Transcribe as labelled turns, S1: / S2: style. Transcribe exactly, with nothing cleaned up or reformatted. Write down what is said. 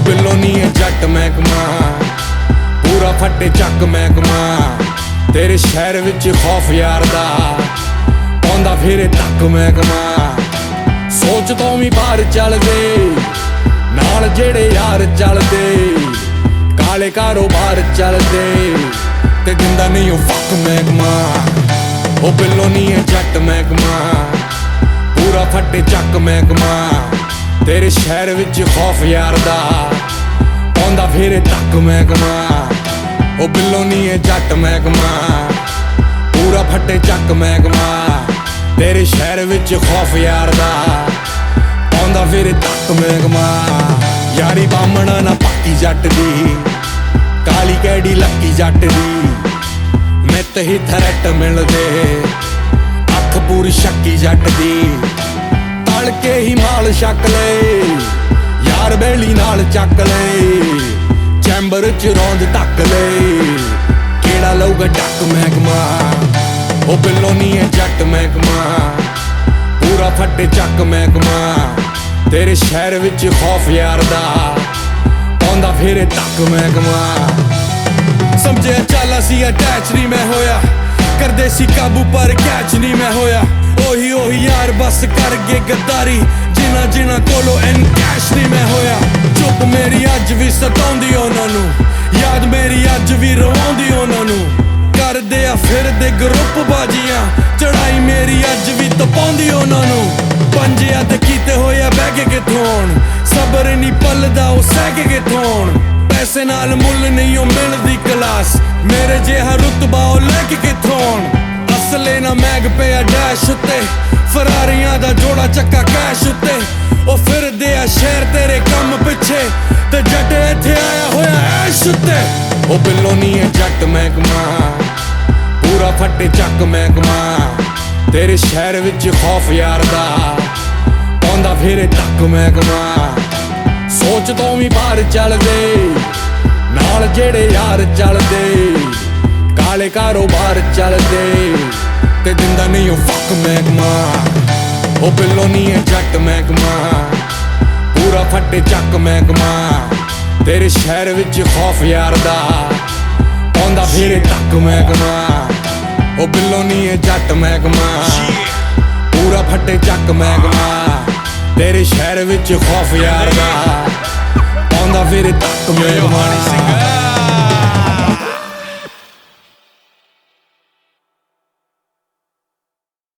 S1: बिल्लो नी है जट महकमा पूरा फटे चक महकमा तेरे शहर विच खौफ यार दा पाउंदा फिरे तक महकमा सोच तो भी बाहर चल दे नाल जेड़े यार चलदे काले कारोबार चलदे ते दिंदा नहीं ओ फक महकमा ओ बिल्लो नी है जट महकमा पूरा फटे चक महकमा तेरे शहर विच खौफ यार दा पाउंदा फिरे तक महकमा ओ बिल्लो नी है जट महकमा पूरा फटे चक महकमा तेरे शहर विच खौफ यार दा पाउंदा फिरे तक महकमा यारी बामणा ना पक्की जट दी काली कैडी लक्की जट दी मित ही थरट मिलदे अख पूरी शक्की जट दी तल के ही माल छक ले यार बेली नाल चक ले चैंबर च रौंद तक ले केड़ा लऊगा डक महकमा ओ बिल्लो नी है जट महकमा पूरा फटे चक महकमा तेरे शहर विच खौफ यार दा पाउंदा फिरे तक महकमा समझे चल असी अटैच नहीं मैं होया करदे सी काबू पर कैच नहीं मैं होया ओही ओही यार बस कर गए गद्दारी जिना जिना कोलो एनकैश नहीं मैं होया चुप मेरी अज भी सताउंदी उन्हां नू याद मेरी अज भी रवाउंदी उन्हां नू करदे आ फिरदे ग्रुप बाजियां चढ़ाई मेरी अज भी तपाउंदी उन्हां नू पंजिया ते कीते होया बह के कित्थों आउण सबर नहीं पलदा ओ सह के कित्थों आउण पैसे नाल मुल नहीं ओ मिलदी क्लास मेरे जिहा रुतबा ओ लैके कित्थों आउण असले ना मैग पिया डैश उत्ते फरारियां दा जोड़ा चक्का कैश उत्ते ओ फिरदे आ शहर तेरे कम पिछे ते जट इत्थे आया होया ऐश उत्ते ओ बिल्लो नी है जट महकमा पूरा फटे चक महकमा तेरे शहर विच खौफ यार दा पाउंदा फिरे तक महकमा सोच तो भी बाहर चलदे नाल जेड़े यार चलदे काले कारोबार चलदे ते दिंदा नहीं ओ फक महकमा ओ बिल्लो नी है जट महकमा पूरा फटे चक महकमा तेरे शहर विच खौफ यार दा पाउंदा फिरे तक महकमा ओ बिल्लो नी है जट महकमा पूरा फटे चक महकमा तेरे शहर विच खौफ यार दा पाउंदा फिरे तक महकमा